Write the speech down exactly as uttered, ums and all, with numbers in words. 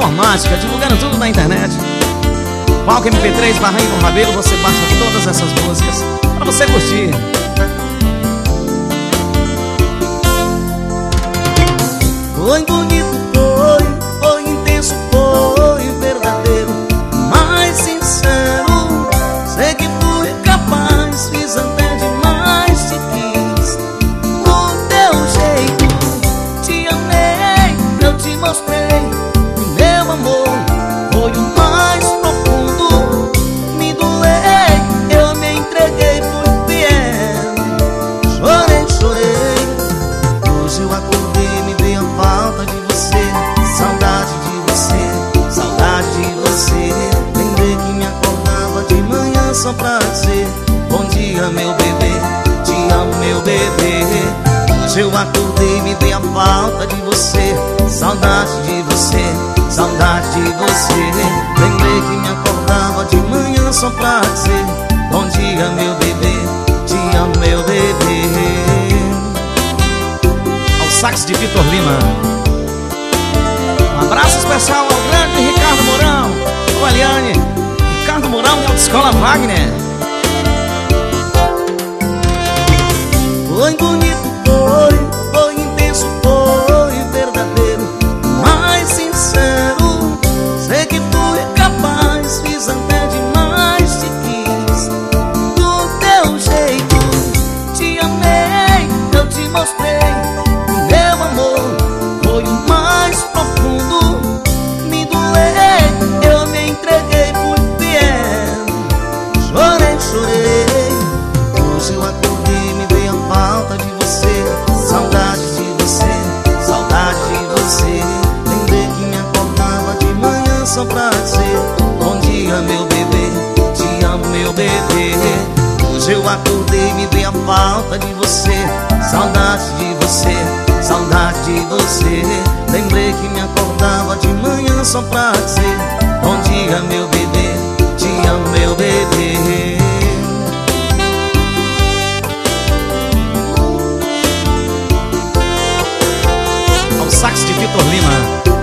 informática, divulgando tudo na internet. Palco M P três, Barranco com Rabelo, você baixa todas essas músicas pra você curtir. Foi bonito, foi, foi intenso, foi verdadeiro, mais sincero. Sei que fui capaz, fiz até demais, te quis do teu jeito. Te amei, eu te mostrei que meu amor foi o mais profundo. Me doei, eu me entreguei, fui fiel. Chorei, chorei. Hoje eu acordei, me veio a falta de você, saudade de você, saudade de você. Lembrei que me acordava de manhã só pra dizer bom dia, meu bebê, te amo, meu bebê. Hoje eu acordei, me veio a falta de você, saudade de você, saudade de você. Lembrei que me acordava de manhã só pra dizer bom dia, meu bebê, te amo, meu bebê. Sax de Vitor Lima. Um abraço especial ao grande Ricardo Mourão, o Aliane, Ricardo Mourão e a Autoescola Wagner. Foi bonito, foi, foi intenso, foi verdadeiro, mais sincero. Sei que fui capaz, fiz até demais, te quis do teu jeito. Te amei, eu te mostrei. Meu amor foi o mais profundo. Me doei, eu me entreguei, fui fiel. Chorei, chorei. Hoje eu acordei, me veio a falta de você, saudade de você, saudade de você. Lembrei que me acordava de manhã só pra dizer bom dia, meu bebê, te amo, meu bebê. Hoje eu acordei, me veio a falta de você, saudade de você, saudade de você. Lembrei que me acordava de manhã só pra dizer bom dia, meu bebê, te amo, meu bebê. Ao sax de Vitor Lima.